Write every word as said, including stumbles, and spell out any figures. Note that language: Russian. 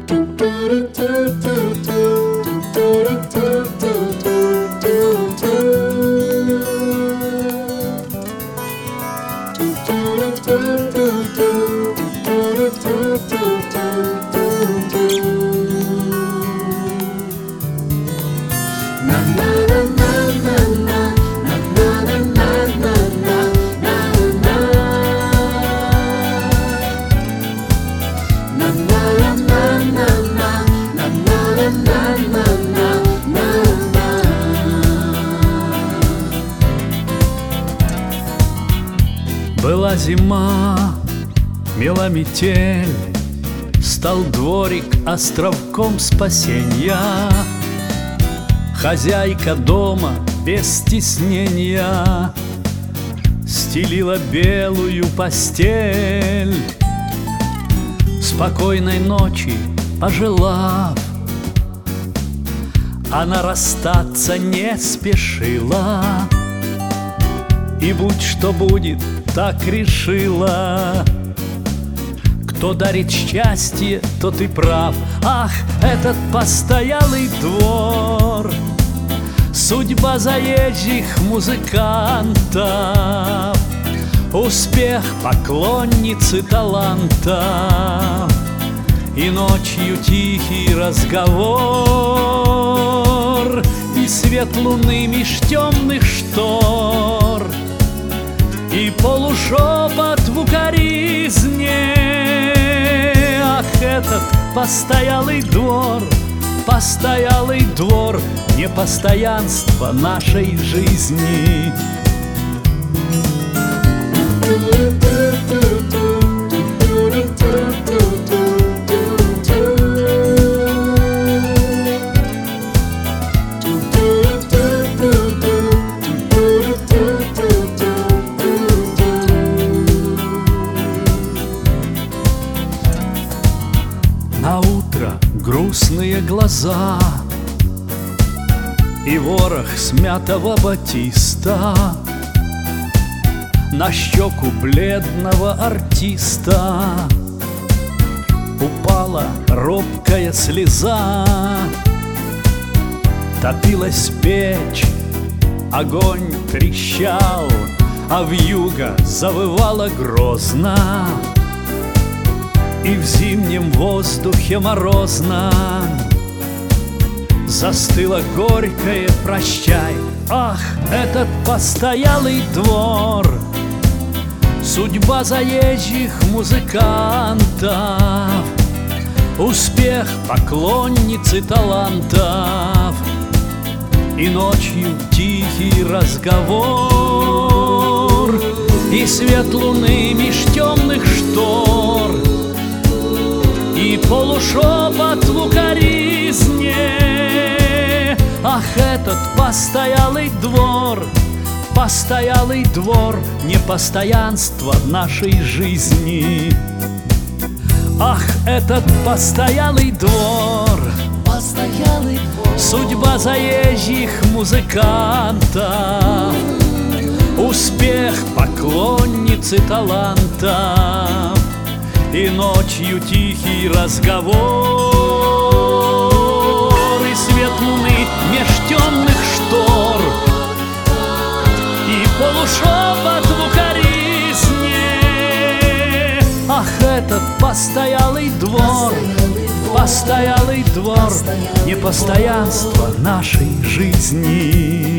Была зима, мела метель, стал дворик островком спасенья. Хозяйка дома без стеснения стелила белую постель. Спокойной ночи пожелав, она расстаться не спешила. И будь что будет, так решила. Кто дарит счастье, тот и прав. Ах, этот постоялый двор, судьба заезжих музыкантов, успех поклонницы таланта и ночью тихий разговор, и свет луны меж темных штор, и полушепот в укоризне. Ах, этот постоялый двор, постоялый двор, непостоянство нашей жизни. На утро грустные глаза и ворох смятого батиста на щеку бледного артиста упала робкая слеза. Топилась печь, огонь трещал, а вьюга завывала грозно. И в зимнем воздухе морозно застыло горькое прощай. Ах, этот постоялый двор, судьба заезжих музыкантов, успех поклонницы талантов и ночью тихий разговор, и свет луны меж темных штор, и полушепот в укоризне. Ах, этот постоялый двор, постоялый двор, непостоянство нашей жизни. Ах, этот постоялый двор, постоялый двор, судьба заезжих музыкантов, успех поклонницы таланта и ночью тихий разговор, и свет луны меж темных штор, и полушепот в укоризне. Ах, этот постоялый двор, постоялый двор, непостоянство нашей жизни.